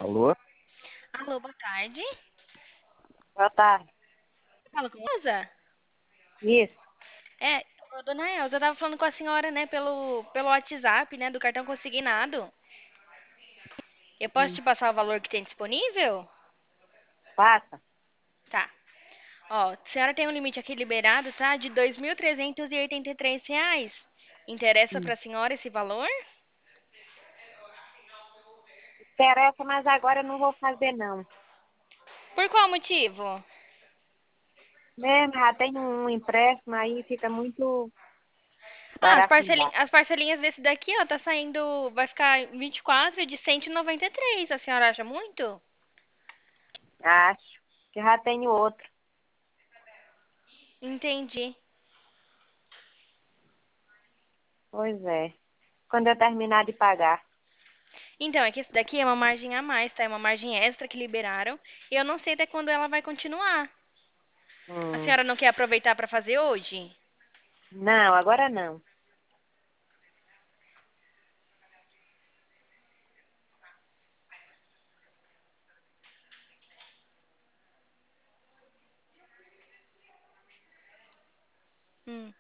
Alô? Alô, boa tarde. Boa tarde. Fala com a Elza? Isso. É, ô, dona Elza, eu tava falando com a senhora, né, pelo WhatsApp, né, do cartão consignado. Eu posso Hum. te passar o valor que tem disponível? Passa. Tá. Ó, a senhora tem um limite aqui liberado, tá? De R$ 2.383. Interessa Hum. pra senhora esse valor? Interessa, mas agora eu não vou fazer, não. Por qual motivo? Mesmo, já tenho um empréstimo, aí fica muito Ah, baratinho. as parcelinhas desse daqui, ó, tá saindo, vai ficar 24 de 193. A senhora acha muito? Acho que já tenho outro. Entendi. Pois é. Quando eu terminar de pagar. Então, é que esse daqui é uma margem a mais, tá? É uma margem extra que liberaram. E eu não sei até quando ela vai continuar. A Hum. senhora não quer aproveitar para fazer hoje? Não, agora não. Hum.